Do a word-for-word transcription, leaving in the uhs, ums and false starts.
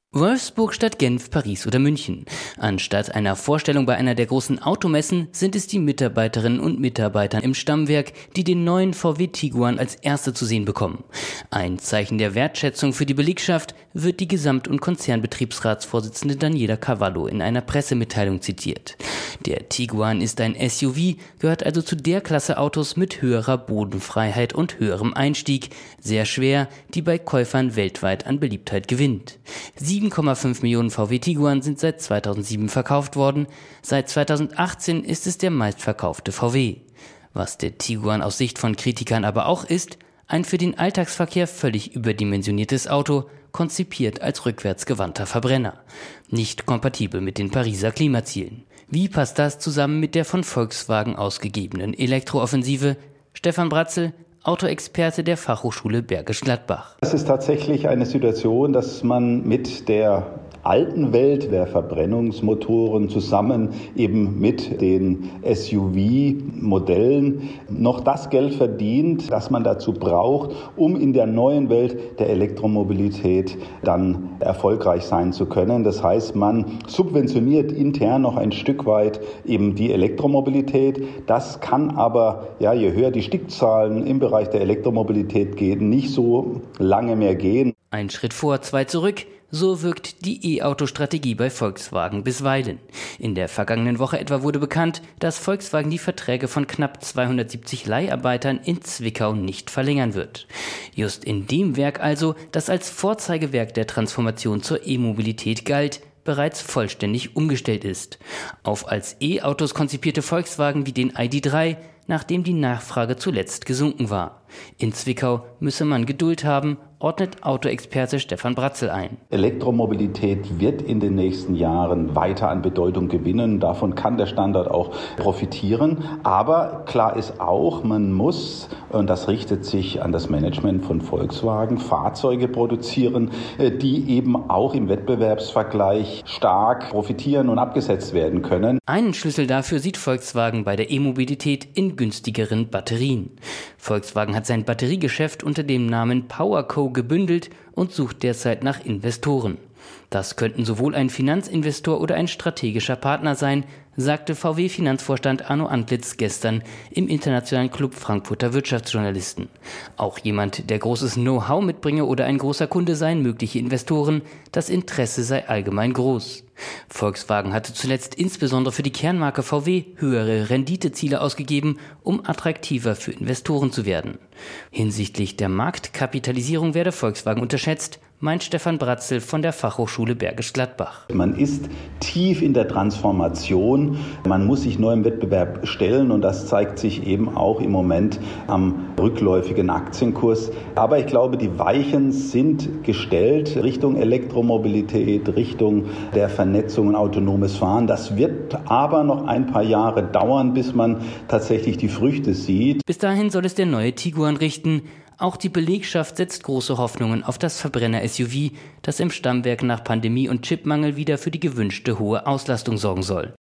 Wolfsburg statt Genf, Paris oder München. Anstatt einer Vorstellung bei einer der großen Automessen sind es die Mitarbeiterinnen und Mitarbeiter im Stammwerk, die den neuen V W Tiguan als erste zu sehen bekommen. Ein Zeichen der Wertschätzung für die Belegschaft wird die Gesamt- und Konzernbetriebsratsvorsitzende Daniela Cavallo in einer Pressemitteilung zitiert. Der Tiguan ist ein S U V, gehört also zu der Klasse Autos mit höherer Bodenfreiheit und höherem Einstieg, sehr schwer, die bei Käufern weltweit an Beliebtheit gewinnt. sieben Komma fünf Millionen V W Tiguan sind seit zweitausendsieben verkauft worden. Seit zweitausendachtzehn ist es der meistverkaufte V W. Was der Tiguan aus Sicht von Kritikern aber auch ist, ein für den Alltagsverkehr völlig überdimensioniertes Auto, konzipiert als rückwärtsgewandter Verbrenner. Nicht kompatibel mit den Pariser Klimazielen. Wie passt das zusammen mit der von Volkswagen ausgegebenen Elektrooffensive? Stefan Bratzel, Autoexperte der Fachhochschule Bergisch Gladbach. Es ist tatsächlich eine Situation, dass man mit der alten Welt der Verbrennungsmotoren zusammen eben mit den S U V-Modellen noch das Geld verdient, das man dazu braucht, um in der neuen Welt der Elektromobilität dann erfolgreich sein zu können. Das heißt, man subventioniert intern noch ein Stück weit eben die Elektromobilität. Das kann aber, ja, je höher die Stückzahlen im Bereich der Elektromobilität gehen, nicht so lange mehr gehen. Ein Schritt vor, zwei zurück. So wirkt die E-Auto-Strategie bei Volkswagen bisweilen. In der vergangenen Woche etwa wurde bekannt, dass Volkswagen die Verträge von knapp zweihundertsiebzig Leiharbeitern in Zwickau nicht verlängern wird. Just in dem Werk also, das als Vorzeigewerk der Transformation zur E-Mobilität galt, bereits vollständig umgestellt ist. Auf als E-Autos konzipierte Volkswagen wie den I D drei, nachdem die Nachfrage zuletzt gesunken war. In Zwickau müsse man Geduld haben, ordnet Autoexperte Stefan Bratzel ein. Elektromobilität wird in den nächsten Jahren weiter an Bedeutung gewinnen. Davon kann der Standort auch profitieren. Aber klar ist auch, man muss, und das richtet sich an das Management von Volkswagen, Fahrzeuge produzieren, die eben auch im Wettbewerbsvergleich stark profitieren und abgesetzt werden können. Einen Schlüssel dafür sieht Volkswagen bei der E-Mobilität in günstigeren Batterien. Volkswagen hat sein Batteriegeschäft unter dem Namen PowerCo gebündelt und sucht derzeit nach Investoren. Das könnten sowohl ein Finanzinvestor oder ein strategischer Partner sein, sagte V W-Finanzvorstand Arno Antlitz gestern im Internationalen Club Frankfurter Wirtschaftsjournalisten. Auch jemand, der großes Know-how mitbringe oder ein großer Kunde seien mögliche Investoren, das Interesse sei allgemein groß. Volkswagen hatte zuletzt insbesondere für die Kernmarke V W höhere Renditeziele ausgegeben, um attraktiver für Investoren zu werden. Hinsichtlich der Marktkapitalisierung werde Volkswagen unterschätzt, meint Stefan Bratzel von der Fachhochschule Bergisch Gladbach. Man ist tief in der Transformation, man muss sich neuem Wettbewerb stellen und das zeigt sich eben auch im Moment am rückläufigen Aktienkurs. Aber ich glaube, die Weichen sind gestellt Richtung Elektromobilität, Richtung der Vernetzung und autonomes Fahren. Das wird aber noch ein paar Jahre dauern, bis man tatsächlich die Früchte sieht. Bis dahin soll es der neue Tiguan richten. Auch die Belegschaft setzt große Hoffnungen auf das Verbrenner-S U V, das im Stammwerk nach Pandemie und Chipmangel wieder für die gewünschte hohe Auslastung sorgen soll.